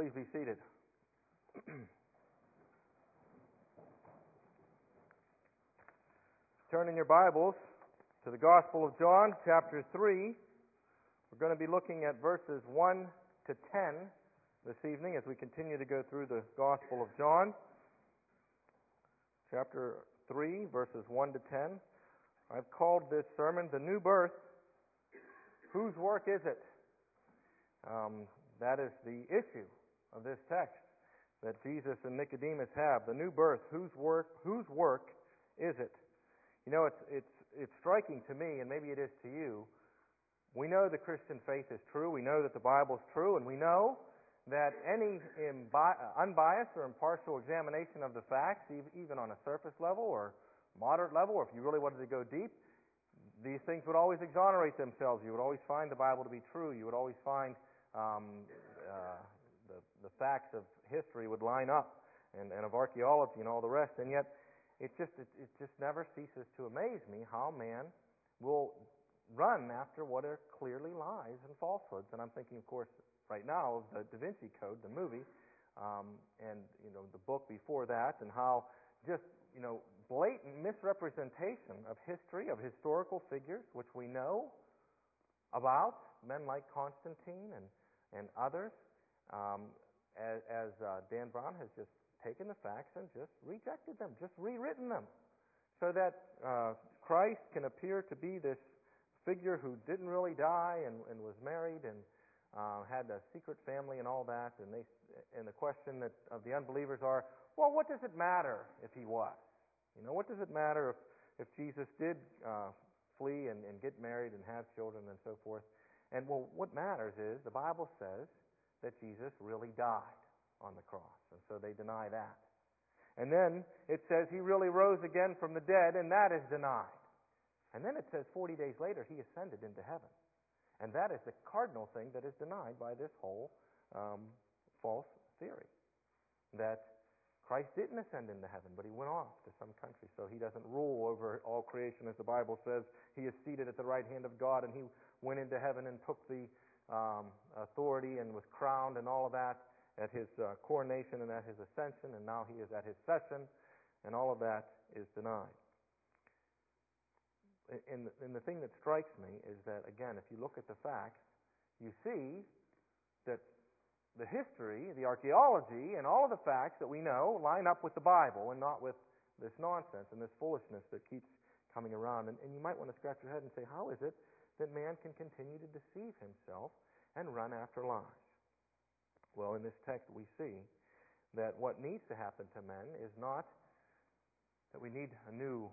Please be seated. Turn in your Bibles to the Gospel of John, chapter 3. We're going to be looking at verses 1 to 10 this evening as we continue to go through the Gospel of John. Chapter 3, verses 1 to 10. I've called this sermon, The New Birth. Whose work is it? That is the issue of this text that Jesus and Nicodemus have. The new birth. Whose work is it? You know, it's striking to me, and maybe it is to you. We know the Christian faith is true. We know that the Bible is true, and we know that any unbiased or impartial examination of the facts, even on a surface level or moderate level, or if you really wanted to go deep, these things would always exonerate themselves. You would always find the Bible to be true. You would always find the facts of history would line up, and of archaeology and all the rest. And yet, it just never ceases to amaze me how man will run after what are clearly lies and falsehoods. And I'm thinking, of course, right now of the Da Vinci Code, the movie, and the book before that, and how just blatant misrepresentation of history, of historical figures, which we know about, men like Constantine and others, as Dan Brown has just taken the facts and just rejected them, just rewritten them, so that Christ can appear to be this figure who didn't really die and was married and had a secret family and all that. And the question of the unbelievers are, well, what does it matter if he was? What does it matter if Jesus did flee and get married and have children and so forth? And well, what matters is the Bible says that Jesus really died on the cross, and so they deny that. And then it says he really rose again from the dead, and that is denied. And then it says 40 days later he ascended into heaven. And that is the cardinal thing that is denied by this whole false theory, that Christ didn't ascend into heaven, but he went off to some country, so he doesn't rule over all creation, as the Bible says. He is seated at the right hand of God, and he went into heaven and took the authority and was crowned and all of that at his coronation and at his ascension, and now he is at his session, and all of that is denied. And the thing that strikes me is that, again, if you look at the facts, you see that the history, the archaeology, and all of the facts that we know line up with the Bible and not with this nonsense and this foolishness that keeps coming around. And you might want to scratch your head and say, how is it that man can continue to deceive himself and run after lies? Well, in this text we see that what needs to happen to men is not that we need a new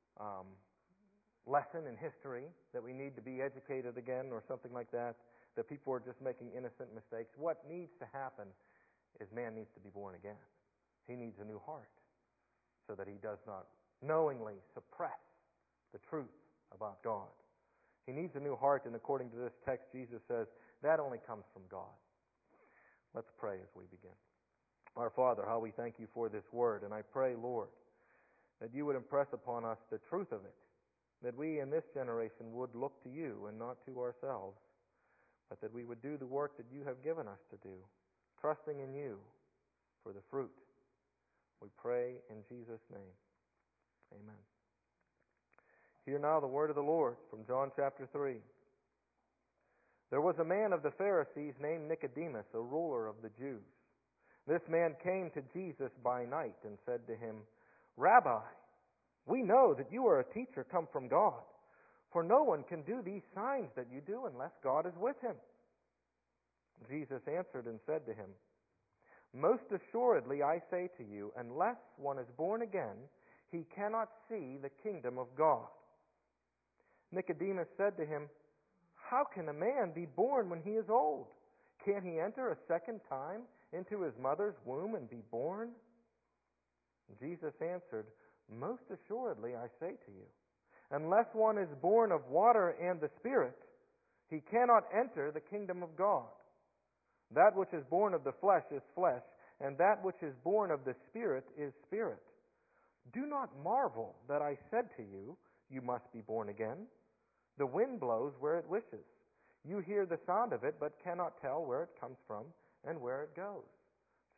lesson in history, that we need to be educated again or something like that people are just making innocent mistakes. What needs to happen is man needs to be born again. He needs a new heart so that he does not knowingly suppress the truth about God. He needs a new heart, and according to this text, Jesus says that only comes from God. Let's pray as we begin. Our Father, how we thank you for this word, and I pray, Lord, that you would impress upon us the truth of it, that we in this generation would look to you and not to ourselves, but that we would do the work that you have given us to do, trusting in you for the fruit. We pray in Jesus' name. Amen. Hear now the word of the Lord from John chapter 3. There was a man of the Pharisees named Nicodemus, a ruler of the Jews. This man came to Jesus by night and said to him, Rabbi, we know that you are a teacher come from God, for no one can do these signs that you do unless God is with him. Jesus answered and said to him, Most assuredly I say to you, unless one is born again, he cannot see the kingdom of God. Nicodemus said to him, How can a man be born when he is old? Can he enter a second time into his mother's womb and be born? Jesus answered, Most assuredly I say to you, unless one is born of water and the Spirit, he cannot enter the kingdom of God. That which is born of the flesh is flesh, and that which is born of the Spirit is spirit. Do not marvel that I said to you, you must be born again. The wind blows where it wishes. You hear the sound of it, but cannot tell where it comes from and where it goes.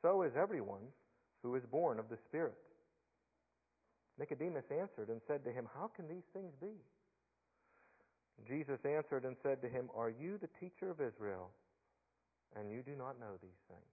so is everyone who is born of the Spirit." Nicodemus answered and said to him, "How can these things be?" Jesus answered and said to him, "Are you the teacher of Israel, and you do not know these things?"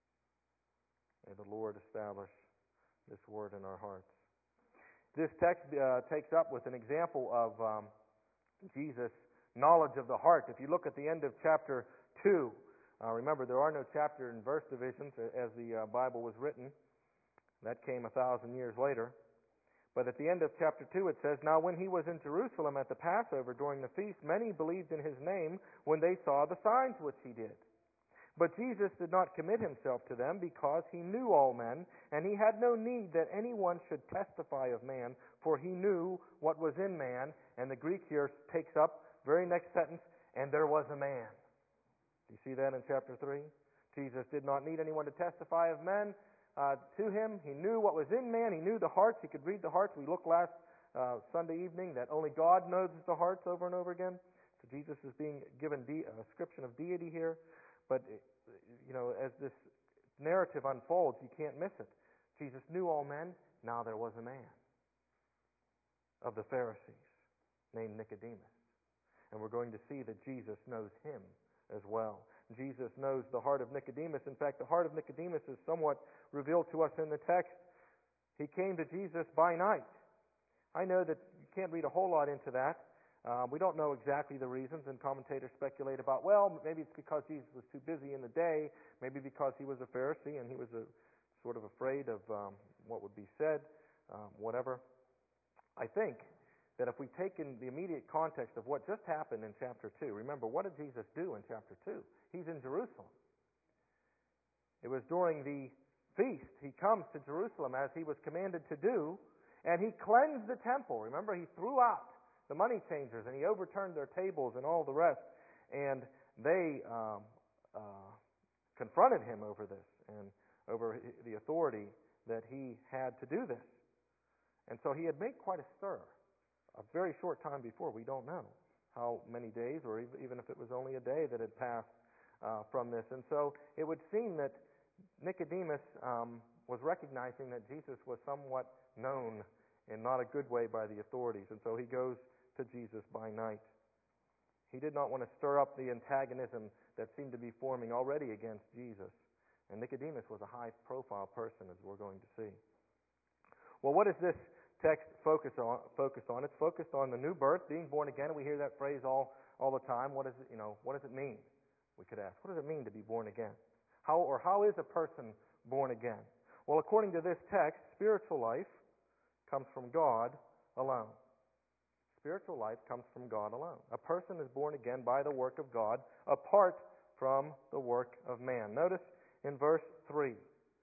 May the Lord establish this word in our hearts. This text takes up with an example of Jesus' knowledge of the heart. If you look at the end of chapter 2, remember there are no chapter and verse divisions as the Bible was written. That came 1,000 years later. But at the end of chapter 2 it says, "Now when he was in Jerusalem at the Passover during the feast, many believed in his name when they saw the signs which he did. But Jesus did not commit himself to them because he knew all men, and he had no need that anyone should testify of man, for he knew what was in man." And the Greek here takes up, very next sentence, "and there was a man." Do you see that in chapter 3? Jesus did not need anyone to testify of men to him. He knew what was in man. He knew the hearts. He could read the hearts. We looked last Sunday evening that only God knows the hearts over and over again. So Jesus is being given a description of deity here. But, as this narrative unfolds, you can't miss it. Jesus knew all men. Now there was a man of the Pharisees named Nicodemus. And we're going to see that Jesus knows him as well. Jesus knows the heart of Nicodemus. In fact, the heart of Nicodemus is somewhat revealed to us in the text. He came to Jesus by night. I know that you can't read a whole lot into that. We don't know exactly the reasons, and commentators speculate about, well, maybe it's because Jesus was too busy in the day, maybe because he was a Pharisee and he was sort of afraid of what would be said, whatever. I think that if we take in the immediate context of what just happened in chapter 2, remember, what did Jesus do in chapter 2? He's in Jerusalem. It was during the feast. He comes to Jerusalem as he was commanded to do, and he cleansed the temple. Remember, he threw out the money changers, and he overturned their tables and all the rest. And they confronted him over this and over the authority that he had to do this. And so he had made quite a stir. A very short time before, we don't know how many days, or even if it was only a day that had passed from this. And so it would seem that Nicodemus was recognizing that Jesus was somewhat known in not a good way by the authorities. And so he goes to Jesus by night. He did not want to stir up the antagonism that seemed to be forming already against Jesus. And Nicodemus was a high-profile person, as we're going to see. Well, what does this text focus on? It's focused on the new birth, being born again. We hear that phrase all the time. What does it mean? We could ask, what does it mean to be born again? How is a person born again? Well, according to this text, spiritual life comes from God alone. Spiritual life comes from God alone. A person is born again by the work of God, apart from the work of man. Notice in verse 3.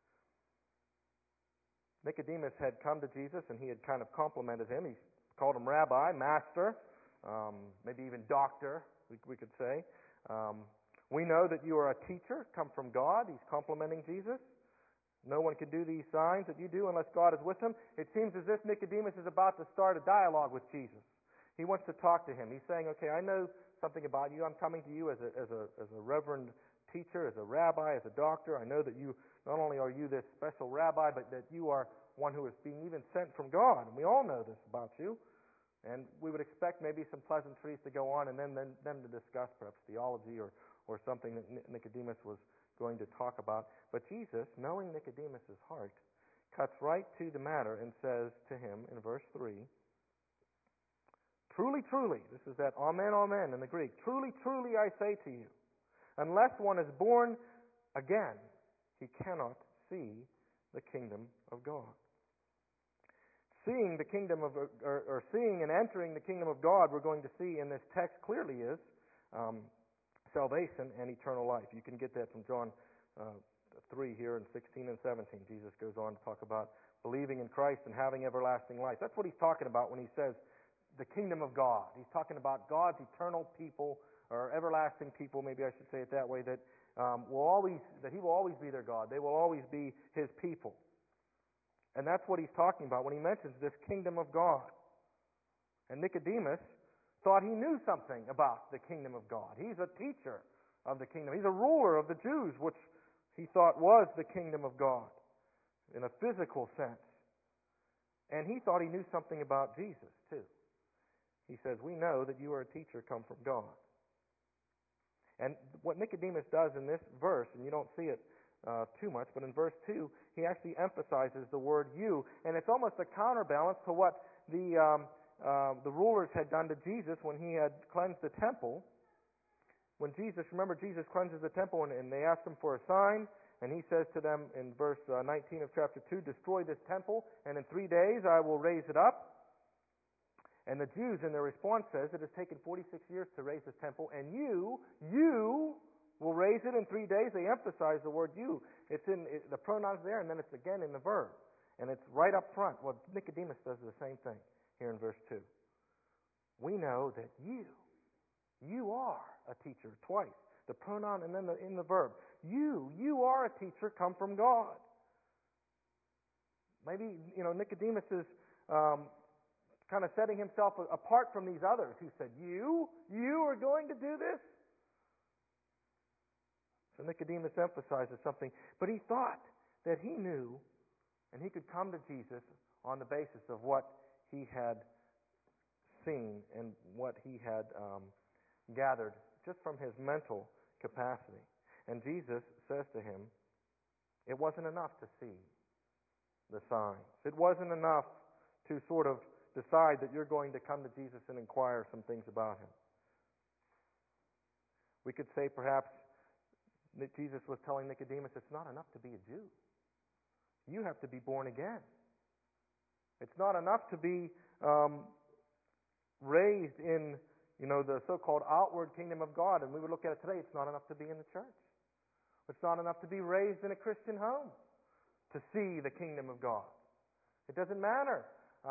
Nicodemus had come to Jesus, and he had kind of complimented him. He called him rabbi, master, maybe even doctor, we could say. We know that you are a teacher, come from God. He's complimenting Jesus. No one can do these signs that you do unless God is with him. It seems as if Nicodemus is about to start a dialogue with Jesus. He wants to talk to him. He's saying, okay, I know something about you. I'm coming to you as a reverend teacher, as a rabbi, as a doctor. I know that you, not only are you this special rabbi, but that you are one who is being even sent from God. And we all know this about you. And we would expect maybe some pleasantries to go on and then to discuss perhaps theology or something that Nicodemus was going to talk about. But Jesus, knowing Nicodemus' heart, cuts right to the matter and says to him in verse 3, "Truly, truly," this is that amen, amen in the Greek, "Truly, truly I say to you, unless one is born again, he cannot see the kingdom of God." Seeing the kingdom of, or seeing and entering the kingdom of God, we're going to see in this text clearly is salvation and eternal life. You can get that from John 3 here in 16 and 17. Jesus goes on to talk about believing in Christ and having everlasting life. That's what he's talking about when he says the kingdom of God. He's talking about God's eternal people, or everlasting people, maybe I should say it that way, that he will always be their God. They will always be his people. And that's what he's talking about when he mentions this kingdom of God. And Nicodemus thought he knew something about the kingdom of God. He's a teacher of the kingdom. He's a ruler of the Jews, which he thought was the kingdom of God in a physical sense. And he thought he knew something about Jesus, too. He says, we know that you are a teacher come from God. And what Nicodemus does in this verse, and you don't see it too much, but in verse 2, he actually emphasizes the word you, and it's almost a counterbalance to what the rulers had done to Jesus when he had cleansed the temple. When Jesus cleanses the temple, and they ask him for a sign, and he says to them in verse 19 of chapter 2, destroy this temple, and in 3 days I will raise it up. And the Jews, in their response, says it has taken 46 years to raise this temple, and you will raise it in 3 days. They emphasize the word you. It's in the pronoun's there, and then it's again in the verb, and it's right up front. Well, Nicodemus does the same thing here in verse 2. We know that you are a teacher twice. The pronoun and then in the verb. You are a teacher come from God. Maybe Nicodemus is kind of setting himself apart from these others who said, you are going to do this? So Nicodemus emphasizes something, but he thought that he knew and he could come to Jesus on the basis of what he had seen and what he had gathered just from his mental capacity. And Jesus says to him, it wasn't enough to see the signs. It wasn't enough to sort of decide that you're going to come to Jesus and inquire some things about him. We could say perhaps that Jesus was telling Nicodemus, it's not enough to be a Jew. You have to be born again. It's not enough to be raised in the so-called outward kingdom of God. And we would look at it today, it's not enough to be in the church. It's not enough to be raised in a Christian home to see the kingdom of God. It doesn't matter.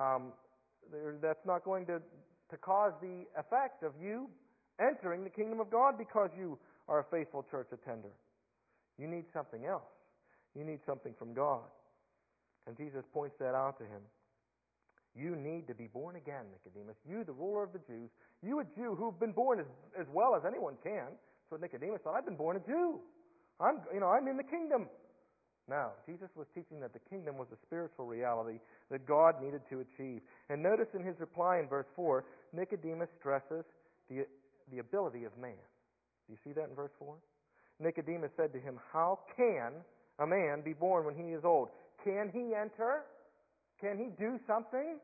That's not going to cause the effect of you entering the kingdom of God because you are a faithful church attender. You need something else. You need something from God. And Jesus points that out to him. You need to be born again, Nicodemus. You, the ruler of the Jews, you a Jew who've been born as well as anyone can. So Nicodemus thought, I've been born a Jew. I'm in the kingdom. Now, Jesus was teaching that the kingdom was a spiritual reality that God needed to achieve. And notice in his reply in verse 4, Nicodemus stresses the ability of man. Do you see that in verse 4? Nicodemus said to him, how can a man be born when he is old? Can he enter? Can he do something?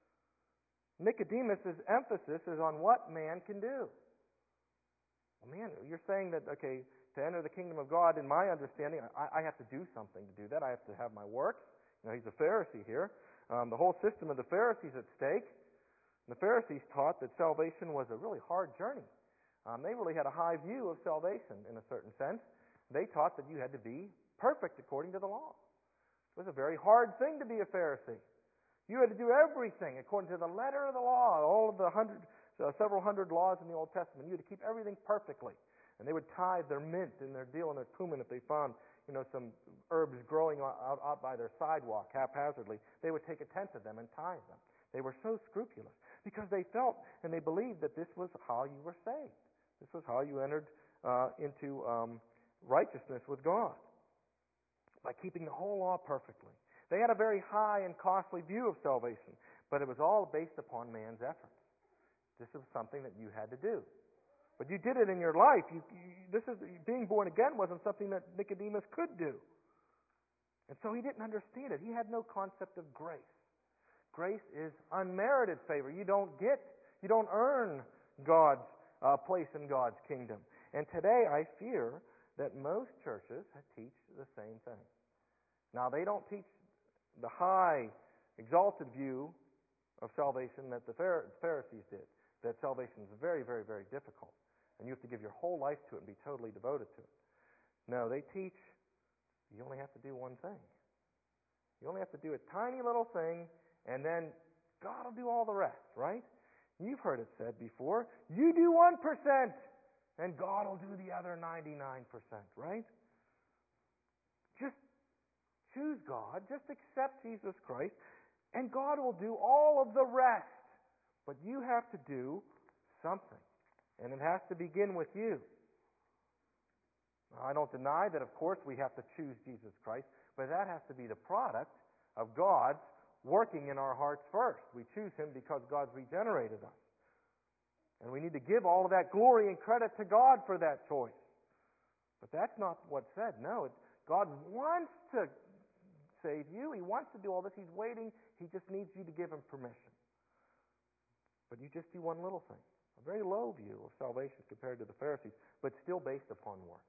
Nicodemus' emphasis is on what man can do. Well, man, you're saying that, okay, to enter the kingdom of God, in my understanding, I have to do something to do that. I have to have my works. He's a Pharisee here. The whole system of the Pharisees at stake. The Pharisees taught that salvation was a really hard journey. They really had a high view of salvation in a certain sense. They taught that you had to be perfect according to the law. It was a very hard thing to be a Pharisee. You had to do everything according to the letter of the law, all of the several hundred laws in the Old Testament. You had to keep everything perfectly. And they would tithe their mint and their dill and their cumin if they found, some herbs growing out by their sidewalk haphazardly. They would take a tenth of them and tithe them. They were so scrupulous because they felt and they believed that this was how you were saved. This was how you entered into righteousness with God, by keeping the whole law perfectly. They had a very high and costly view of salvation, but it was all based upon man's efforts. This was something that you had to do. But you did it in your life. Being born again wasn't something that Nicodemus could do. And so he didn't understand it. He had no concept of grace. Grace is unmerited favor. You don't earn God's place in God's kingdom. And today I fear that most churches teach the same thing. Now, they don't teach the high, exalted view of salvation that the Pharisees did, that salvation is very, very, very difficult, and you have to give your whole life to it and be totally devoted to it. No, they teach you only have to do one thing. You only have to do a tiny little thing, and then God will do all the rest, right? You've heard it said before, you do 1%, and God will do the other 99%, right? Just choose God, just accept Jesus Christ, and God will do all of the rest. But you have to do something, and it has to begin with you. I don't deny that, of course, we have to choose Jesus Christ, but that has to be the product of God's working in our hearts first. We choose Him because God's regenerated us. And we need to give all of that glory and credit to God for that choice. But that's not what's said. No, God wants to save you. He wants to do all this. He's waiting. He just needs you to give Him permission. But you just do one little thing. A very low view of salvation compared to the Pharisees, but still based upon works.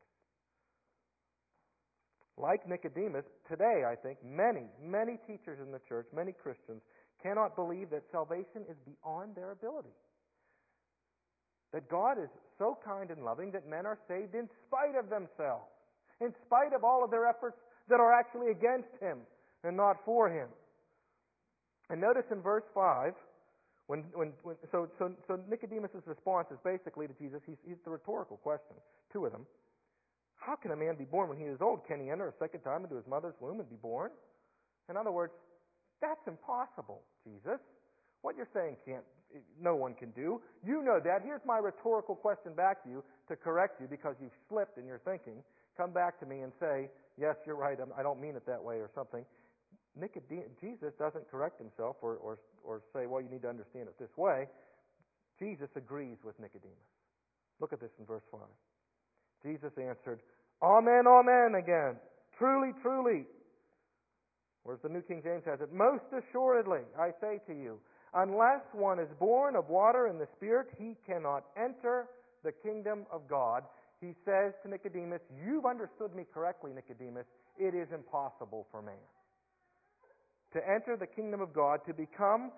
Like Nicodemus, today I think many teachers in the church, many Christians, cannot believe that salvation is beyond their ability. That God is so kind and loving that men are saved in spite of themselves, in spite of all of their efforts that are actually against Him and not for Him. And notice in verse 5, so Nicodemus' response is basically to Jesus, he's the rhetorical question, two of them. How can a man be born when he is old? Can he enter a second time into his mother's womb and be born? In other words, that's impossible, Jesus. What you're saying no one can do. You know that. Here's my rhetorical question back to you to correct you because you've slipped in your thinking. Come back to me and say, yes, you're right, I don't mean it that way or something. Jesus doesn't correct himself or say, well, you need to understand it this way. Jesus agrees with Nicodemus. Look at this in verse 5. Jesus answered, Amen, amen again. Truly, truly. Whereas the New King James has it, most assuredly, I say to you, unless one is born of water and the Spirit, he cannot enter the kingdom of God. He says to Nicodemus, you've understood me correctly, Nicodemus. It is impossible for man to enter the kingdom of God, to become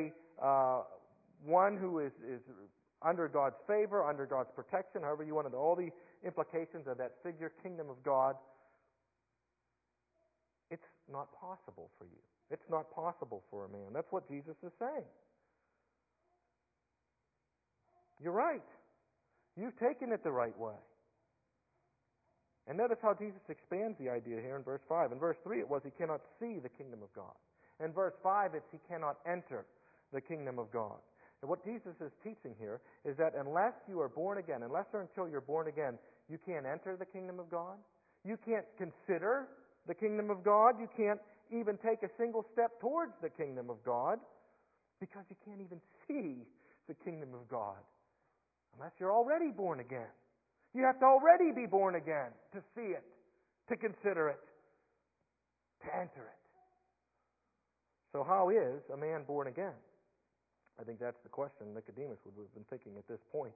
one who is under God's favor, under God's protection, however you want to, all the implications of that figure, kingdom of God. It's not possible for you. It's not possible for a man. That's what Jesus is saying. You're right. You've taken it the right way. And notice how Jesus expands the idea here in verse 5. In verse 3 it was he cannot see the kingdom of God. In verse 5 it's he cannot enter the kingdom of God. And what Jesus is teaching here is that unless you are born again, unless or until you're born again, you can't enter the kingdom of God. You can't consider the kingdom of God. You can't even take a single step towards the kingdom of God because you can't even see the kingdom of God unless you're already born again. You have to already be born again to see it, to consider it, to enter it. So how is a man born again? I think that's the question Nicodemus would have been thinking at this point.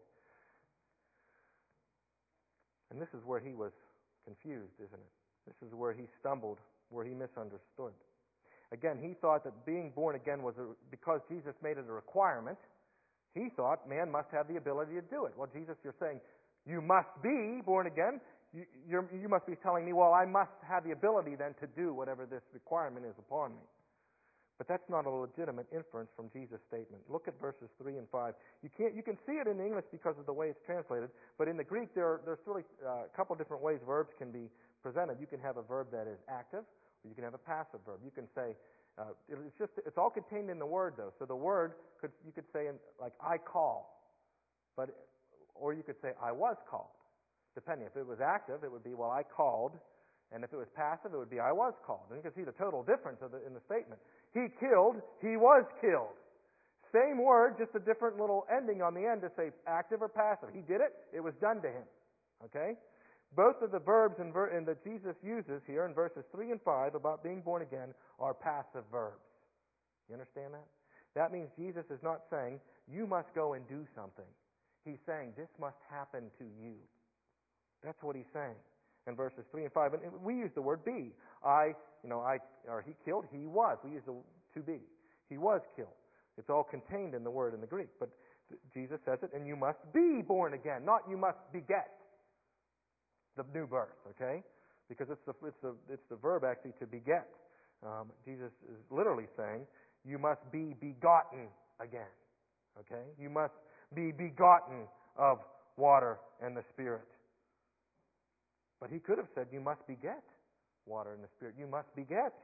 And this is where he was confused, isn't it? This is where he stumbled, where he misunderstood. Again, he thought that being born again was because Jesus made it a requirement. He thought man must have the ability to do it. Well, Jesus, you're saying you must be born again. You must be telling me, well, I must have the ability then to do whatever this requirement is upon me. But that's not a legitimate inference from Jesus' statement. Look at verses 3 and 5. You can see it in English because of the way it's translated, but in the Greek there's really a couple different ways verbs can be presented. You can have a verb that is active, or you can have a passive verb. You can say it's all contained in the word though. So the word you could say like I call, or you could say I was called. Depending if it was active, it would be well I called. And if it was passive, it would be I was called. And you can see the total difference in the statement. He killed, he was killed. Same word, just a different little ending on the end to say active or passive. He did it, it was done to him. Okay? Both of the verbs that Jesus uses here in verses 3 and 5 about being born again are passive verbs. You understand that? That means Jesus is not saying, you must go and do something. He's saying, this must happen to you. That's what he's saying. In verses 3 and 5, and we use the word be. He killed, he was. We use the to be. He was killed. It's all contained in the word in the Greek. But Jesus says it, and you must be born again, not you must beget the new birth. Okay, because it's the verb actually to beget. Jesus is literally saying you must be begotten again. Okay, you must be begotten of water and the Spirit. But he could have said, you must beget water and the Spirit. You must beget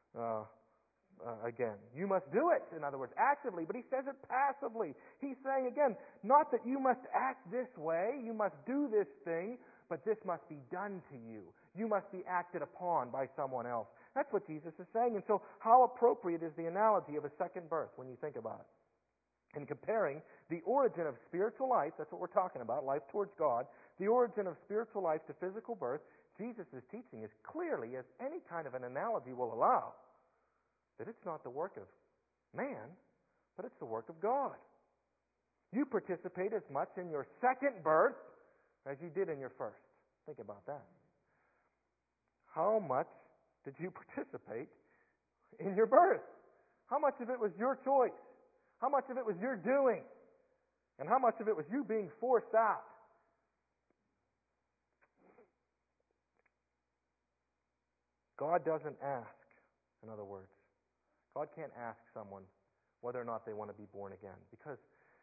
again. You must do it, in other words, actively. But he says it passively. He's saying, again, not that you must act this way, you must do this thing, but this must be done to you. You must be acted upon by someone else. That's what Jesus is saying. And so how appropriate is the analogy of a second birth when you think about it? In comparing the origin of spiritual life, that's what we're talking about, life towards God, the origin of spiritual life to physical birth, Jesus' teaching is clearly, as any kind of an analogy will allow, that it's not the work of man, but it's the work of God. You participate as much in your second birth as you did in your first. Think about that. How much did you participate in your birth? How much of it was your choice? How much of it was your doing? And how much of it was you being forced out? God doesn't ask, in other words. God can't ask someone whether or not they want to be born again, because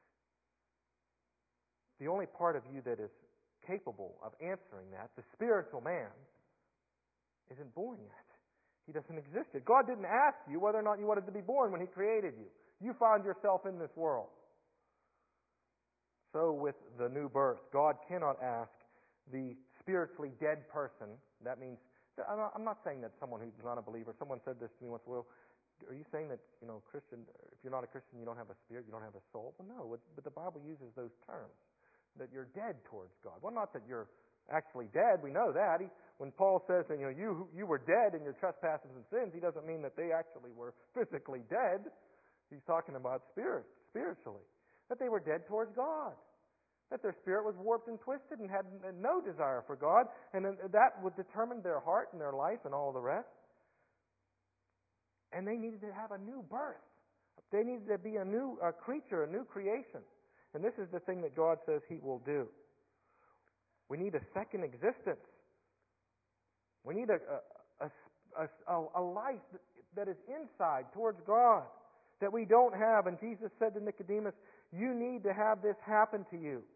the only part of you that is capable of answering that, the spiritual man, isn't born yet. He doesn't exist yet. God didn't ask you whether or not you wanted to be born when He created you. You found yourself in this world. So with the new birth, God cannot ask the spiritually dead person. That means, I'm not saying that someone who's not a believer, someone said this to me once, well, are you saying that, Christian, if you're not a Christian, you don't have a spirit, you don't have a soul? Well, no, but the Bible uses those terms, that you're dead towards God. Well, not that you're actually dead, we know that. When Paul says that, you were dead in your trespasses and sins, he doesn't mean that they actually were physically dead. He's talking about spiritually. That they were dead towards God. That their spirit was warped and twisted and had no desire for God, and that would determine their heart and their life and all the rest. And they needed to have a new birth. They needed to be a new creature, a new creation. And this is the thing that God says He will do. We need a second existence. We need a life that is inside towards God that we don't have. And Jesus said to Nicodemus, you need to have this happen to you.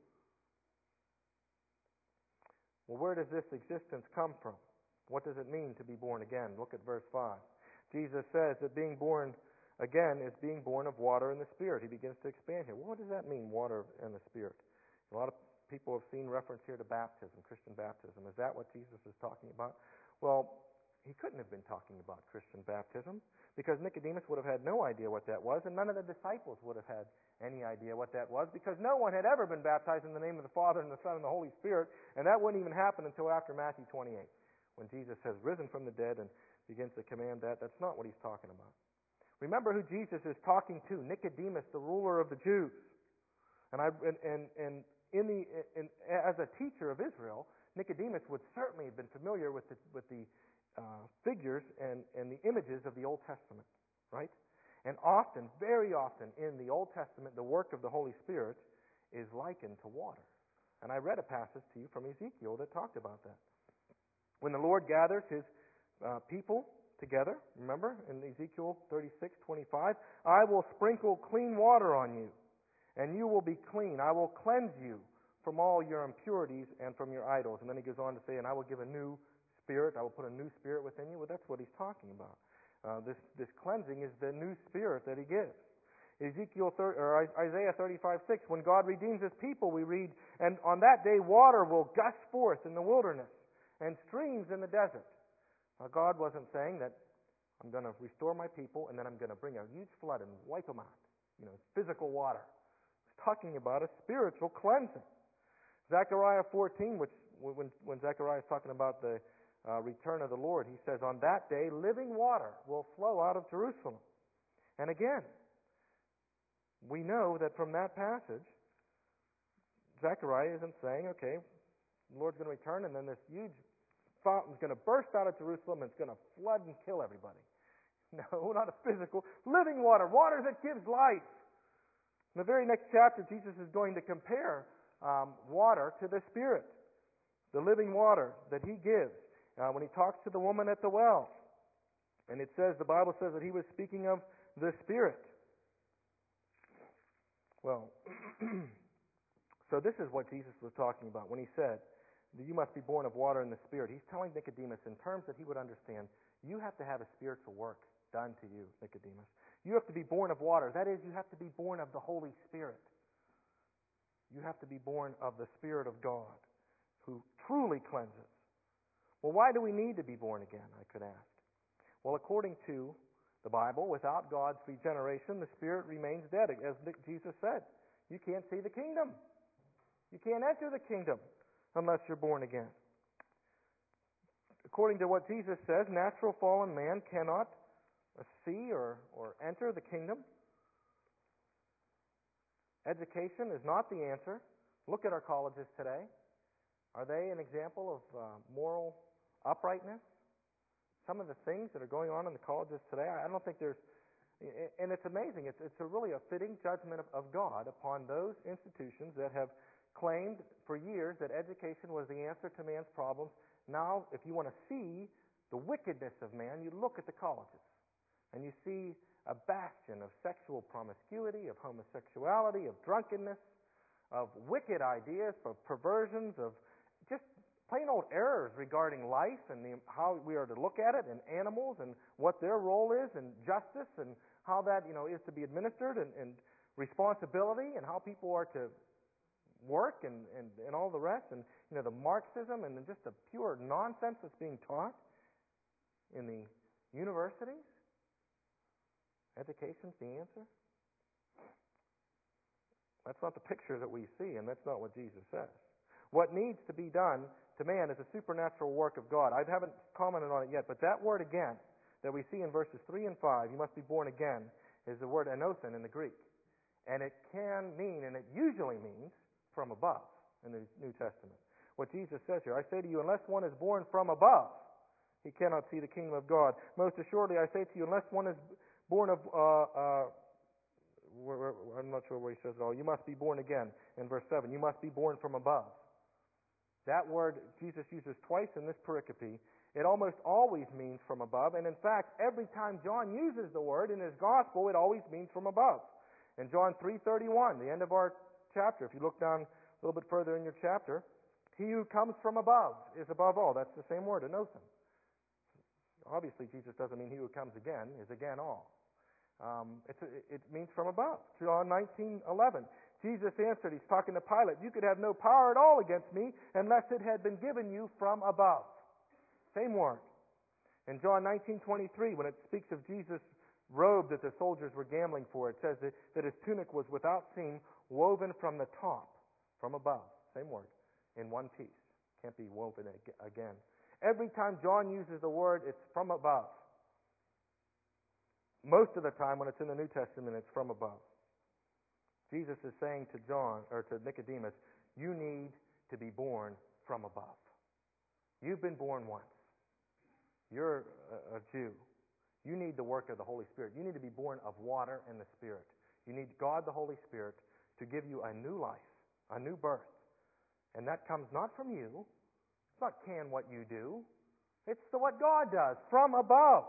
Well, where does this existence come from? What does it mean to be born again? Look at verse 5. Jesus says that being born again is being born of water and the Spirit. He begins to expand here. Well, what does that mean, water and the Spirit? A lot of people have seen reference here to baptism, Christian baptism. Is that what Jesus is talking about? Well, He couldn't have been talking about Christian baptism, because Nicodemus would have had no idea what that was, and none of the disciples would have had any idea what that was, because no one had ever been baptized in the name of the Father and the Son and the Holy Spirit, and that wouldn't even happen until after Matthew 28, when Jesus has risen from the dead and begins to command that. That's not what He's talking about. Remember who Jesus is talking to, Nicodemus, the ruler of the Jews. And as a teacher of Israel, Nicodemus would certainly have been familiar with the figures and the images of the Old Testament, right? And often, very often, in the Old Testament, the work of the Holy Spirit is likened to water. And I read a passage to you from Ezekiel that talked about that. When the Lord gathers His people together, remember, in Ezekiel 36:25, I will sprinkle clean water on you, and you will be clean. I will cleanse you from all your impurities and from your idols. And then He goes on to say, and I will give a new spirit. I will put a new spirit within you. Well, that's what He's talking about. This cleansing is the new spirit that He gives. Isaiah 35:6, when God redeems His people, we read, and on that day water will gush forth in the wilderness and streams in the desert. Now, God wasn't saying that I'm going to restore my people and then I'm going to bring a huge flood and wipe them out. Physical water. He's talking about a spiritual cleansing. Zechariah 14, when Zechariah is talking about the return of the Lord, he says, on that day living water will flow out of Jerusalem. And again, we know that from that passage, Zechariah isn't saying, okay, the Lord's going to return and then this huge fountain's going to burst out of Jerusalem and it's going to flood and kill everybody. No, not a physical. Living water, water that gives life. In the very next chapter, Jesus is going to compare water to the Spirit, the living water that He gives when He talks to the woman at the well. And it says, the Bible says that He was speaking of the Spirit. Well, so this is what Jesus was talking about when He said, you must be born of water and the Spirit. He's telling Nicodemus in terms that he would understand, you have to have a spiritual work done to you, Nicodemus. You have to be born of water. That is, you have to be born of the Holy Spirit. You have to be born of the Spirit of God, who truly cleanses. Well, why do we need to be born again, I could ask? Well, according to the Bible, without God's regeneration, the Spirit remains dead. As Jesus said, you can't see the kingdom. You can't enter the kingdom unless you're born again. According to what Jesus says, natural fallen man cannot see or enter the kingdom. Education is not the answer. Look at our colleges today. Are they an example of moral uprightness? Some of the things that are going on in the colleges today, I don't think there's... And it's amazing. It's really a fitting judgment of God upon those institutions that have claimed for years that education was the answer to man's problems. Now, if you want to see the wickedness of man, you look at the colleges. And you see a bastion of sexual promiscuity, of homosexuality, of drunkenness, of wicked ideas, of perversions, of just plain old errors regarding life and how we are to look at it, and animals and what their role is, and justice and how that is to be administered, and responsibility, and how people are to work and all the rest, and the Marxism and just the pure nonsense that's being taught in the universities. Education's the answer? That's not the picture that we see, and that's not what Jesus says. What needs to be done to man is a supernatural work of God. I haven't commented on it yet, but that word again that we see in verses 3 and 5, you must be born again, is the word anosen in the Greek. And it can mean, and it usually means, from above in the New Testament. What Jesus says here, I say to you, unless one is born from above, he cannot see the kingdom of God. Most assuredly, I say to you, unless one is born of... I'm not sure where he says it all. You must be born again in verse 7. You must be born from above. That word Jesus uses twice in this pericope. It almost always means from above. And in fact, every time John uses the word in his gospel, it always means from above. In John 3:31, the end of our chapter, if you look down a little bit further in your chapter, he who comes from above is above all. That's the same word, anosen. Obviously, Jesus doesn't mean he who comes again is again all. It means from above. John 19:11. Jesus answered, he's talking to Pilate, you could have no power at all against me unless it had been given you from above. Same word. In John 19:23, when it speaks of Jesus' robe that the soldiers were gambling for, it says that his tunic was without seam, woven from the top, from above. Same word, in one piece. Can't be woven again. Every time John uses the word, it's from above. Most of the time when it's in the New Testament, it's from above. Jesus is saying to John, or to Nicodemus, you need to be born from above. You've been born once. You're a Jew. You need the work of the Holy Spirit. You need to be born of water and the Spirit. You need God the Holy Spirit to give you a new life, a new birth. And that comes not from you. It's not what you do. It's what God does, from above.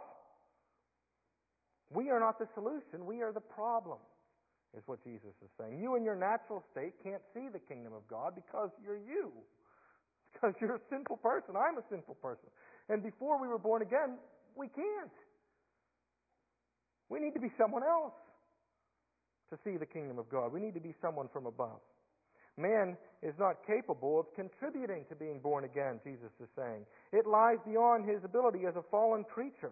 We are not the solution. We are the problem, is what Jesus is saying. You in your natural state can't see the kingdom of God because you're you. Because you're a sinful person. I'm a sinful person. And before we were born again, we can't. We need to be someone else to see the kingdom of God. We need to be someone from above. Man is not capable of contributing to being born again, Jesus is saying. It lies beyond his ability as a fallen creature.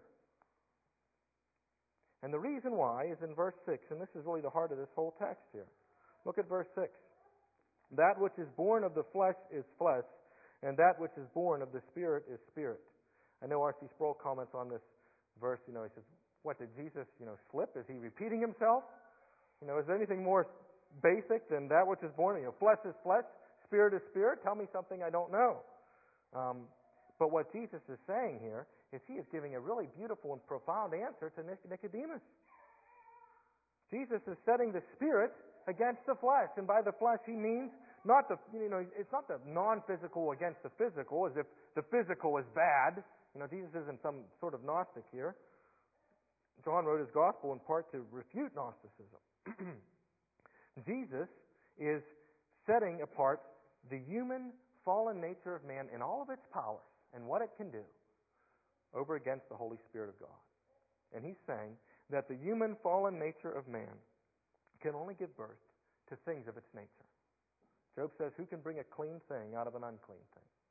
And the reason why is in verse 6, and this is really the heart of this whole text here. Look at verse 6. That which is born of the flesh is flesh, and that which is born of the Spirit is spirit. I know R.C. Sproul comments on this verse, he says, what, did Jesus, slip? Is he repeating himself? Is there anything more basic than that which is born? Flesh is flesh, spirit is spirit. Tell me something I don't know. But what Jesus is saying here is he is giving a really beautiful and profound answer to Nicodemus. Jesus is setting the spirit against the flesh, and by the flesh he means not the, it's not the non-physical against the physical, as if the physical is bad. Jesus isn't some sort of Gnostic here. John wrote his gospel in part to refute Gnosticism. Jesus is setting apart the human fallen nature of man in all of its powers and what it can do over against the Holy Spirit of God. And he's saying that the human fallen nature of man can only give birth to things of its nature. Job says, who can bring a clean thing out of an unclean thing?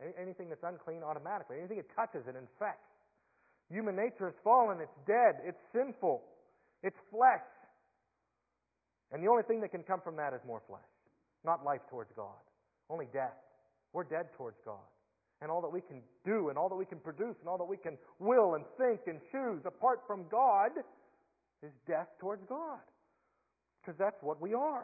Anything that's unclean automatically. Anything it touches, it infects. Human nature is fallen. It's dead. It's sinful. It's flesh. And the only thing that can come from that is more flesh. Not life towards God. Only death. We're dead towards God. And all that we can do and all that we can produce and all that we can will and think and choose apart from God is death towards God. Because that's what we are.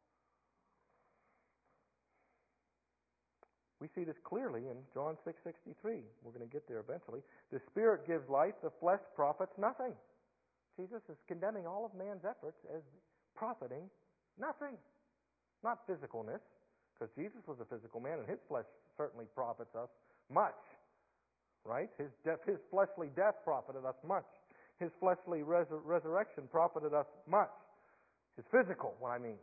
We see this clearly in John 6:63. We're going to get there eventually. The Spirit gives life, the flesh profits nothing. Jesus is condemning all of man's efforts as profiting nothing. Not physicalness, because Jesus was a physical man and his flesh certainly profits us much. Right? His fleshly death profited us much. His fleshly resurrection profited us much. His physical, what I mean.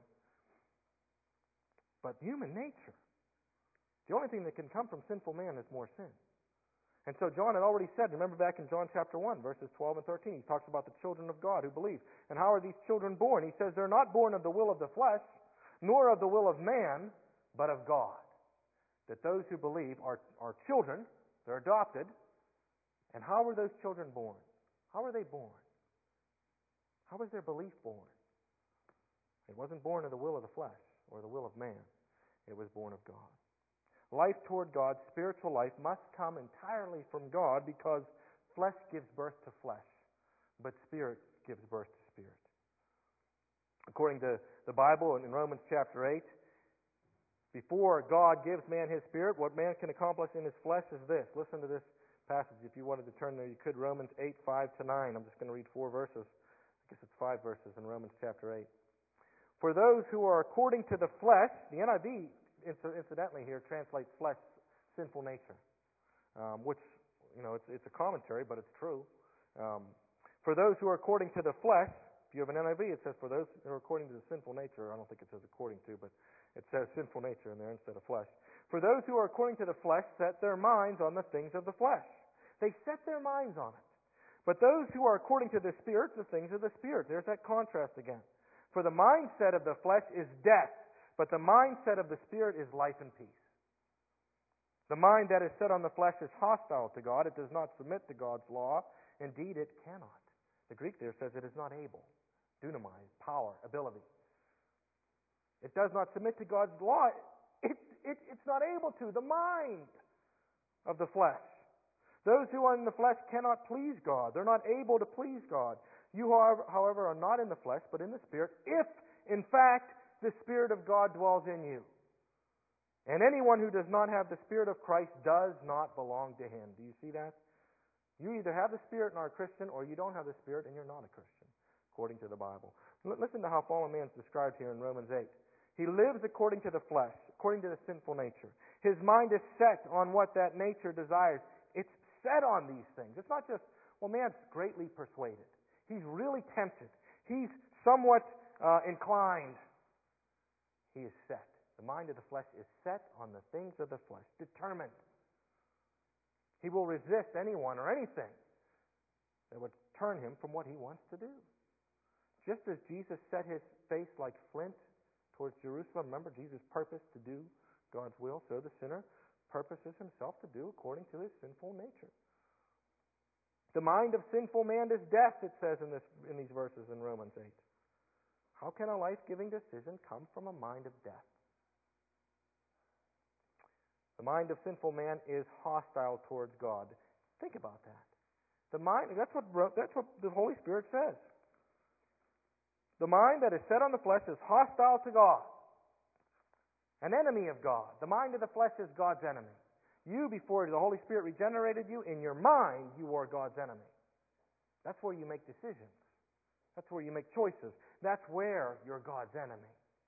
But human nature, the only thing that can come from sinful man is more sin. And so John had already said, remember back in John chapter 1, verses 12 and 13, he talks about the children of God who believe. And how are these children born? He says they're not born of the will of the flesh, nor of the will of man, but of God. That those who believe are children, they're adopted. And how were those children born? How were they born? How was their belief born? It wasn't born of the will of the flesh or the will of man. It was born of God. Life toward God, spiritual life, must come entirely from God because flesh gives birth to flesh, but spirit gives birth to spirit. According to the Bible in Romans chapter 8, before God gives man his spirit, what man can accomplish in his flesh is this. Listen to this passage. If you wanted to turn there, you could. Romans 8, 5-9. I'm just going to read 4 verses. I guess it's 5 verses in Romans chapter 8. For those who are according to the flesh, the NIV incidentally here translates flesh, sinful nature, which, it's a commentary, but it's true. For those who are according to the flesh, if you have an NIV, it says for those who are according to the sinful nature. I don't think it says according to, but it says sinful nature in there instead of flesh. For those who are according to the flesh set their minds on the things of the flesh. They set their minds on it. But those who are according to the Spirit, the things of the Spirit. There's that contrast again. For the mindset of the flesh is death, but the mindset of the Spirit is life and peace. The mind that is set on the flesh is hostile to God. It does not submit to God's law. Indeed, it cannot. The Greek there says it is not able. Dunamai, power, ability. It does not submit to God's law. It's not able to. The mind of the flesh. Those who are in the flesh cannot please God. They're not able to please God. You, however, are not in the flesh, but in the Spirit, if, in fact, the Spirit of God dwells in you. And anyone who does not have the Spirit of Christ does not belong to Him. Do you see that? You either have the Spirit and are a Christian, or you don't have the Spirit and you're not a Christian, according to the Bible. Listen to how fallen man is described here in Romans 8. He lives according to the flesh, according to the sinful nature. His mind is set on what that nature desires. It's set on these things. It's not just, man's greatly persuaded. He's really tempted. He's somewhat inclined. He is set. The mind of the flesh is set on the things of the flesh, determined. He will resist anyone or anything that would turn him from what he wants to do. Just as Jesus set his face like flint towards Jerusalem, remember Jesus purposed to do God's will, so the sinner purposes himself to do according to his sinful nature. The mind of sinful man is death, it says in these verses in Romans 8. How can a life-giving decision come from a mind of death? The mind of sinful man is hostile towards God. Think about that. The mind, that's what the Holy Spirit says. The mind that is set on the flesh is hostile to God. An enemy of God. The mind of the flesh is God's enemy. You, before the Holy Spirit regenerated you, in your mind, you were God's enemy. That's where you make decisions. That's where you make choices. That's where you're God's enemy.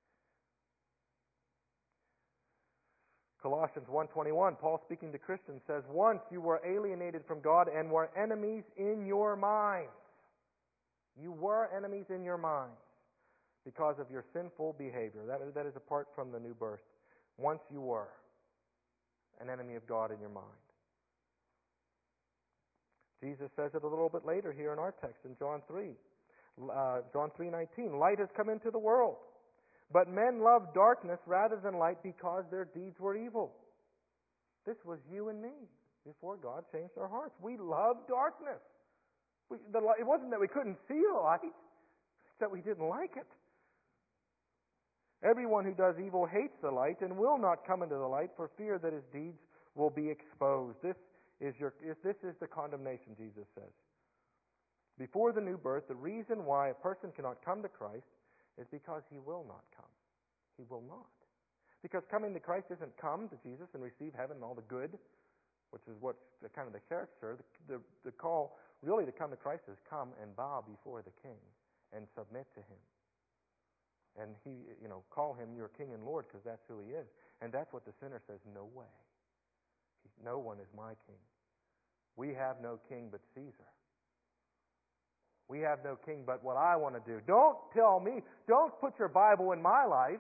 Colossians 1:21, Paul speaking to Christians says, once you were alienated from God and were enemies in your minds. You were enemies in your minds because of your sinful behavior. That is apart from the new birth. Once you were an enemy of God in your mind. Jesus says it a little bit later here in our text in John 3. John 3:19, light has come into the world, but men love darkness rather than light because their deeds were evil. This was you and me before God changed our hearts. We loved darkness. It wasn't that we couldn't see the light, it's that we didn't like it. Everyone who does evil hates the light and will not come into the light for fear that his deeds will be exposed. This is the condemnation, Jesus says. Before the new birth, the reason why a person cannot come to Christ is because he will not come. He will not. Because coming to Christ isn't come to Jesus and receive heaven and all the good, which is what's kind of the character. The call really to come to Christ is come and bow before the King and submit to Him. And call Him your King and Lord, because that's who He is. And that's what the sinner says, no way. No one is my King. We have no king but Caesar. We have no king but what I want to do. Don't tell me, don't put your Bible in my life.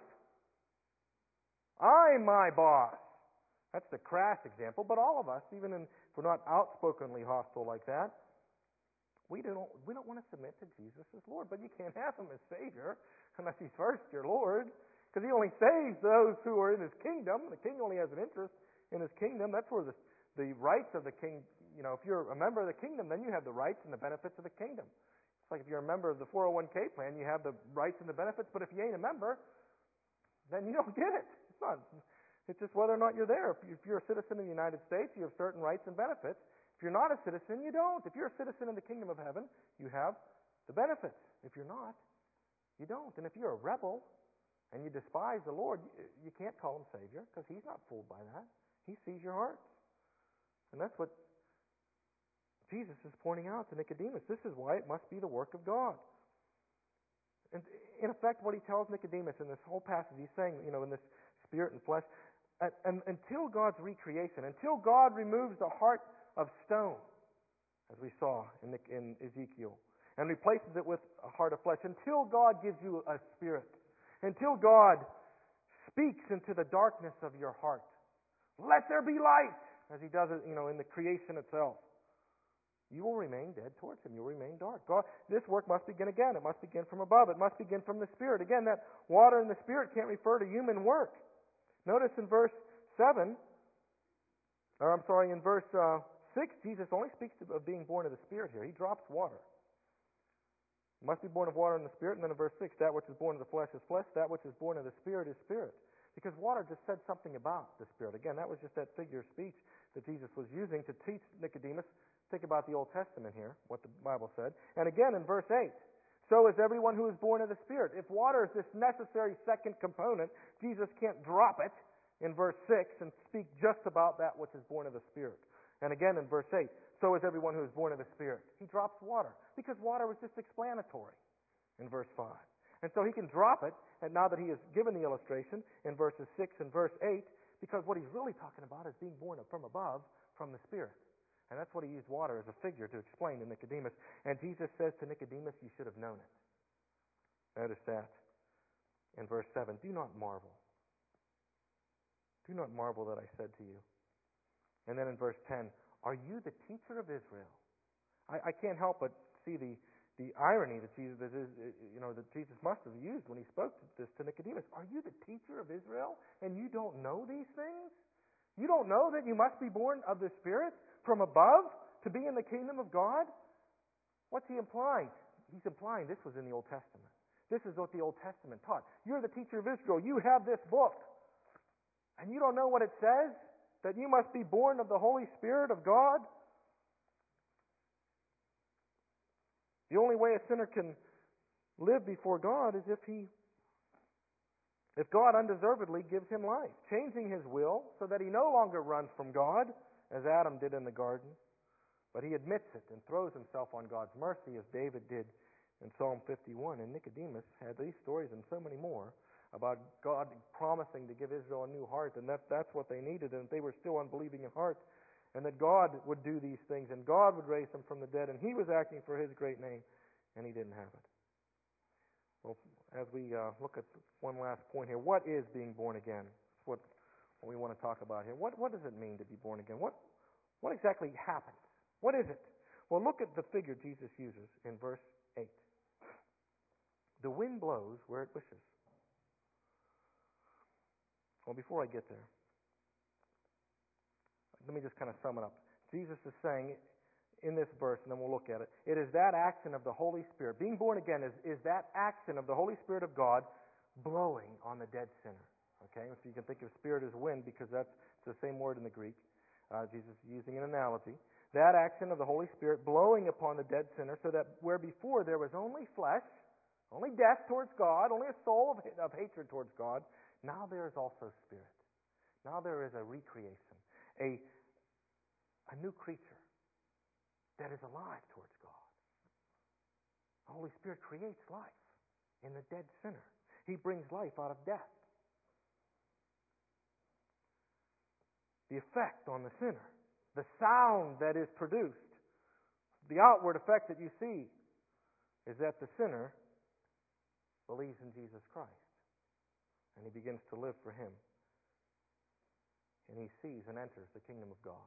I'm my boss. That's the crass example, but all of us, if we're not outspokenly hostile like that, we don't want to submit to Jesus as Lord. But you can't have Him as Savior unless He's first your Lord, because He only saves those who are in His kingdom. The King only has an interest in His kingdom. That's where the rights of the King, if you're a member of the kingdom, then you have the rights and the benefits of the kingdom. It's like if you're a member of the 401k plan, you have the rights and the benefits, but if you ain't a member, then you don't get it. It's just whether or not you're there. If you're a citizen of the United States, you have certain rights and benefits. If you're not a citizen, you don't. If you're a citizen in the kingdom of heaven, you have the benefits. If you're not, you don't. And if you're a rebel and you despise the Lord, you can't call Him Savior, because He's not fooled by that. He sees your hearts. And that's what Jesus is pointing out to Nicodemus. This is why it must be the work of God. And in effect, what He tells Nicodemus in this whole passage, He's saying, in this spirit and flesh, and until God's recreation, until God removes the heart of stone, as we saw in Ezekiel, and replaces it with a heart of flesh, until God gives you a spirit, until God speaks into the darkness of your heart, let there be light, as He does it, in the creation itself, you will remain dead towards Him. You'll remain dark. God, this work must begin again. It must begin from above. It must begin from the Spirit. Again, that water and the Spirit can't refer to human work. Notice in verse 7, in verse 6, Jesus only speaks of being born of the Spirit here. He drops water. You must be born of water and the Spirit. And then in verse 6, that which is born of the flesh is flesh. That which is born of the Spirit is spirit. Because water just said something about the Spirit. Again, that was just that figure of speech that Jesus was using to teach Nicodemus. Think about the Old Testament here, what the Bible said. And again in verse 8, so is everyone who is born of the Spirit. If water is this necessary second component, Jesus can't drop it in verse 6 and speak just about that which is born of the Spirit. And again in verse 8, so is everyone who is born of the Spirit. He drops water, because water was just explanatory in verse 5. And so He can drop it, and now that He has given the illustration in verses 6 and verse 8, because what He's really talking about is being born from above, from the Spirit. And that's what He used water as a figure to explain to Nicodemus. And Jesus says to Nicodemus, you should have known it. Notice that in verse 7. Do not marvel. Do not marvel that I said to you. And then in verse 10, are you the teacher of Israel? I can't help but see the irony that Jesus must have used when He spoke this to Nicodemus. Are you the teacher of Israel and you don't know these things? You don't know that you must be born of the Spirit from above to be in the kingdom of God? What's He implying? He's implying this was in the Old Testament. This is what the Old Testament taught. You're the teacher of Israel. You have this book. And you don't know what it says? That you must be born of the Holy Spirit of God? The only way a sinner can live before God is if God undeservedly gives him life, changing his will so that he no longer runs from God, as Adam did in the garden, but he admits it and throws himself on God's mercy, as David did in Psalm 51. And Nicodemus had these stories and so many more about God promising to give Israel a new heart, and that's what they needed, and they were still unbelieving in heart, and that God would do these things, and God would raise them from the dead, and He was acting for His great name, and He didn't have it. Well, as we look at one last point here, what is being born again? That's what we want to talk about here. What does it mean to be born again? What exactly happens? What is it? Well, look at the figure Jesus uses in verse 8. The wind blows where it wishes. Well, before I get there, let me just kind of sum it up. Jesus is saying in this verse, and then we'll look at it, it is that action of the Holy Spirit. Being born again is that action of the Holy Spirit of God blowing on the dead sinner. Okay, so you can think of spirit as wind because that's the same word in the Greek. Jesus is using an analogy. That action of the Holy Spirit blowing upon the dead sinner, so that where before there was only flesh, only death towards God, only a soul of hatred towards God, now there is also spirit. Now there is a recreation, a new creature that is alive towards God. The Holy Spirit creates life in the dead sinner. He brings life out of death. The effect on the sinner, the sound that is produced, the outward effect that you see is that the sinner believes in Jesus Christ and he begins to live for Him. And he sees and enters the kingdom of God.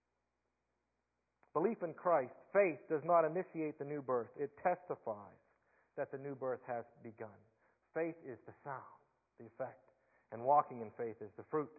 Belief in Christ, faith, does not initiate the new birth. It testifies that the new birth has begun. Faith is the sound, the effect, and walking in faith is the fruit.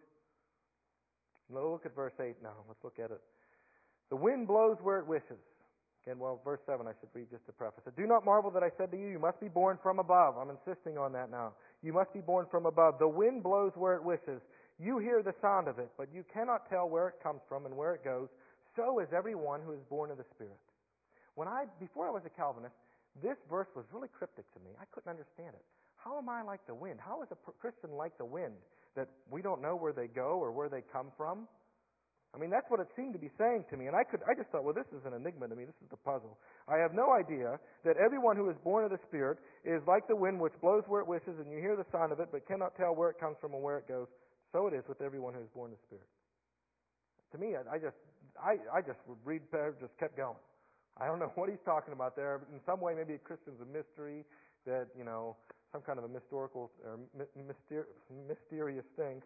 Now look at verse 8 now. Let's look at it. The wind blows where it wishes. Again, verse 7 I should read just to preface it. Do not marvel that I said to you, you must be born from above. I'm insisting on that now. You must be born from above. The wind blows where it wishes. You hear the sound of it, but you cannot tell where it comes from and where it goes. So is everyone who is born of the Spirit. Before I was a Calvinist, this verse was really cryptic to me. I couldn't understand it. How am I like the wind? How is a Christian like the wind? That we don't know where they go or where they come from? I mean, that's what it seemed to be saying to me. And I just thought, well, this is an enigma to me. This is the puzzle. I have no idea that everyone who is born of the Spirit is like the wind which blows where it wishes, and you hear the sound of it, but cannot tell where it comes from and where it goes. So it is with everyone who is born of the Spirit. To me, I just would read, just kept going. I don't know what he's talking about there. In some way, maybe a Christian's a mystery that, some kind of a historical or mysterious thing.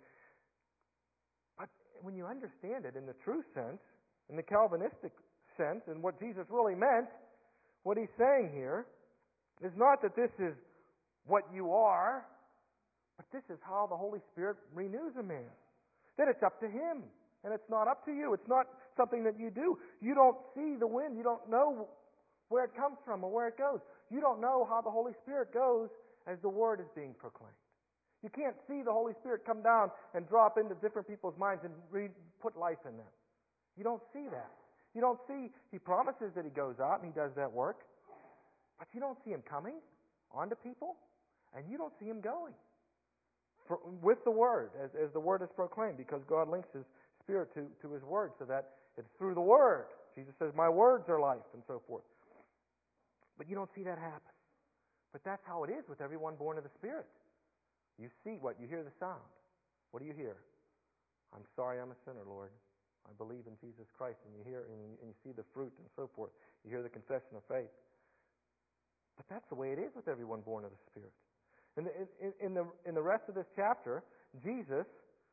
But when you understand it in the true sense, in the Calvinistic sense, and what Jesus really meant, what he's saying here is not that this is what you are, but this is how the Holy Spirit renews a man. That it's up to Him, and it's not up to you. It's not something that you do. You don't see the wind. You don't know where it comes from or where it goes. You don't know how the Holy Spirit goes as the Word is being proclaimed. You can't see the Holy Spirit come down and drop into different people's minds and put life in them. You don't see that. You don't see, He promises that He goes out and He does that work, but you don't see Him coming onto people, and you don't see Him going with the Word, as the Word is proclaimed, because God links His Spirit to His Word, so that it's through the Word. Jesus says, my words are life, and so forth. But you don't see that happen. But that's how it is with everyone born of the Spirit. You see what? You hear the sound. What do you hear? I'm sorry I'm a sinner, Lord. I believe in Jesus Christ. And you hear and you see the fruit and so forth. You hear the confession of faith. But that's the way it is with everyone born of the Spirit. In the rest of this chapter, Jesus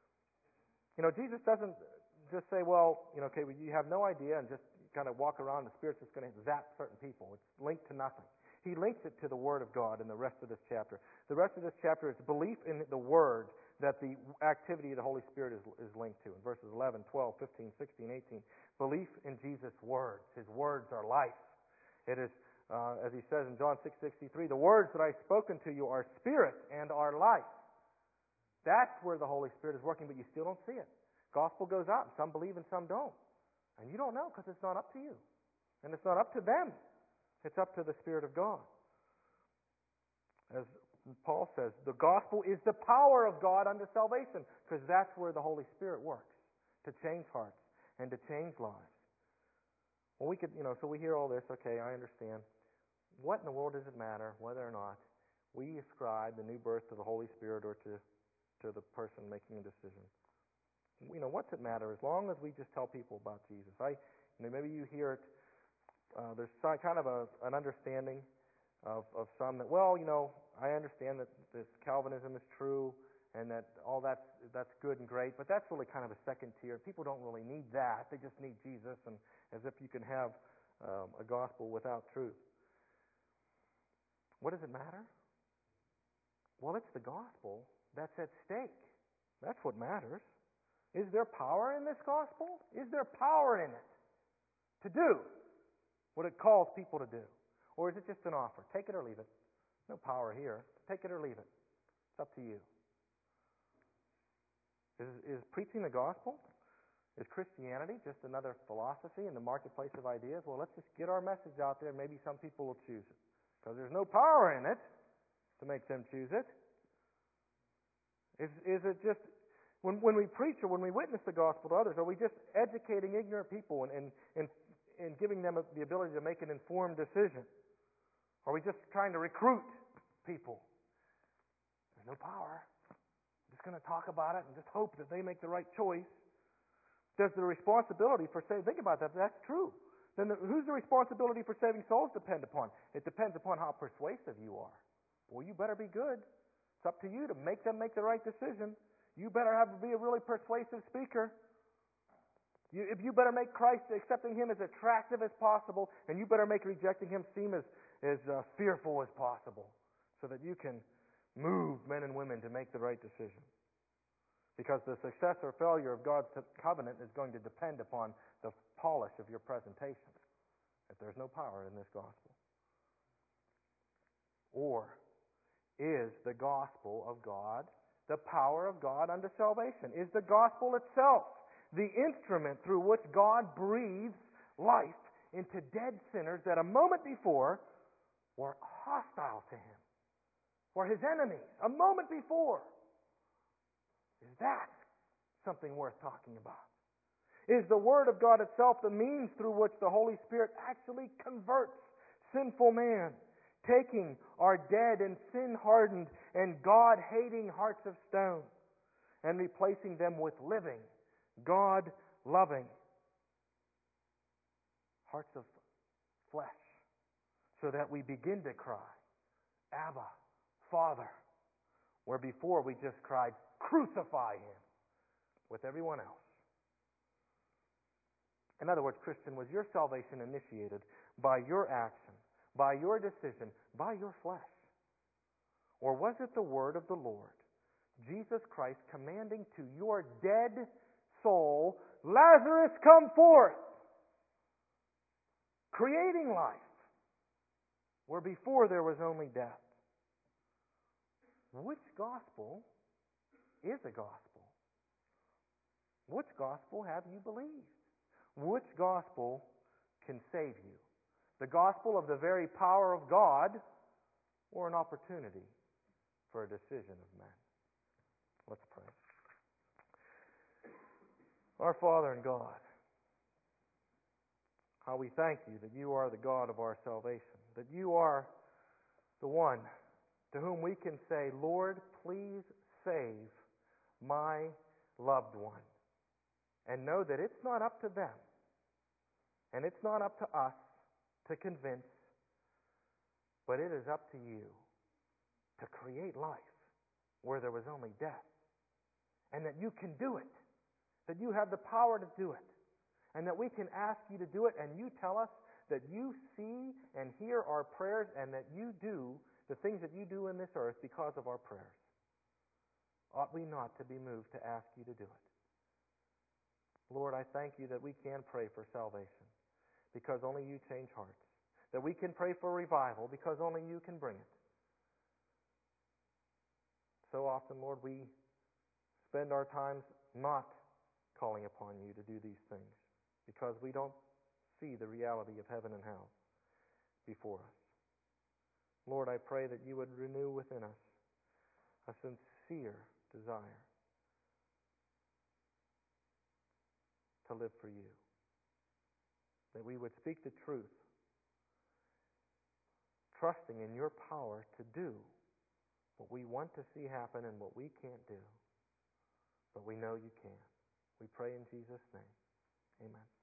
doesn't just say, okay, you have no idea and just kind of walk around. The Spirit's just going to zap certain people. It's linked to nothing. He links it to the Word of God in the rest of this chapter. The rest of this chapter is belief in the Word that the activity of the Holy Spirit is linked to. In verses 11, 12, 15, 16, 18, belief in Jesus' words. His words are life. It is, as he says in John 6:63, the words that I've spoken to you are spirit and are life. That's where the Holy Spirit is working, but you still don't see it. Gospel goes out, and some believe and some don't. And you don't know because it's not up to you. And it's not up to them. It's up to the Spirit of God. As Paul says, the gospel is the power of God unto salvation, because that's where the Holy Spirit works, to change hearts and to change lives. Well, so we hear all this, okay, I understand. What in the world does it matter whether or not we ascribe the new birth to the Holy Spirit or to the person making a decision? What's it matter as long as we just tell people about Jesus? Maybe you hear it. There's kind of an understanding of some that, I understand that this Calvinism is true and that all that's good and great, but that's really kind of a second tier. People don't really need that. They just need Jesus, and as if you can have a gospel without truth. What does it matter? Well, it's the gospel that's at stake. That's what matters. Is there power in this gospel? Is there power in it to do what it calls people to do? Or is it just an offer? Take it or leave it. No power here. Take it or leave it. It's up to you. Is preaching the gospel, is Christianity just another philosophy in the marketplace of ideas? Well, let's just get our message out there and maybe some people will choose it. Because there's no power in it to make them choose it. Is it just, when we preach or when we witness the gospel to others, are we just educating ignorant people and giving them the ability to make an informed decision? Are we just trying to recruit people? There's no power. I'm just going to talk about it and just hope that they make the right choice. Does the responsibility for saving, think about that, if that's true. Then who's the responsibility for saving souls depend upon? It depends upon how persuasive you are. Well, you better be good. It's up to you to make them make the right decision. You better be a really persuasive speaker. You better make Christ, accepting Him, as attractive as possible, and you better make rejecting Him seem as fearful as possible, so that you can move men and women to make the right decision. Because the success or failure of God's covenant is going to depend upon the polish of your presentation, if there's no power in this gospel. Or is the gospel of God the power of God unto salvation? Is the gospel itself the instrument through which God breathes life into dead sinners that a moment before were hostile to Him, were His enemies, a moment before? Is that something worth talking about? Is the Word of God itself the means through which the Holy Spirit actually converts sinful man, taking our dead and sin-hardened and God-hating hearts of stone and replacing them with living, God-loving hearts of flesh, so that we begin to cry, Abba, Father, where before we just cried, crucify Him, with everyone else. In other words, Christian, was your salvation initiated by your action, by your decision, by your flesh? Or was it the word of the Lord, Jesus Christ, commanding to your dead soul, Lazarus, come forth, creating life, where before there was only death? Which gospel is a gospel? Which gospel have you believed? Which gospel can save you? The gospel of the very power of God, or an opportunity for a decision of man? Let's pray. Our Father and God, how we thank You that You are the God of our salvation, that You are the one to whom we can say, Lord, please save my loved one. And know that it's not up to them, and it's not up to us to convince, but it is up to You to create life where there was only death. And that You can do it, that You have the power to do it, and that we can ask You to do it, and You tell us that You see and hear our prayers, and that You do the things that You do in this earth because of our prayers. Ought we not to be moved to ask You to do it? Lord, I thank You that we can pray for salvation because only You change hearts. That we can pray for revival because only You can bring it. So often, Lord, we spend our times not calling upon You to do these things because we don't see the reality of heaven and hell before us. Lord, I pray that You would renew within us a sincere desire to live for You. That we would speak the truth, trusting in Your power to do what we want to see happen and what we can't do. But we know You can. We pray in Jesus' name. Amen.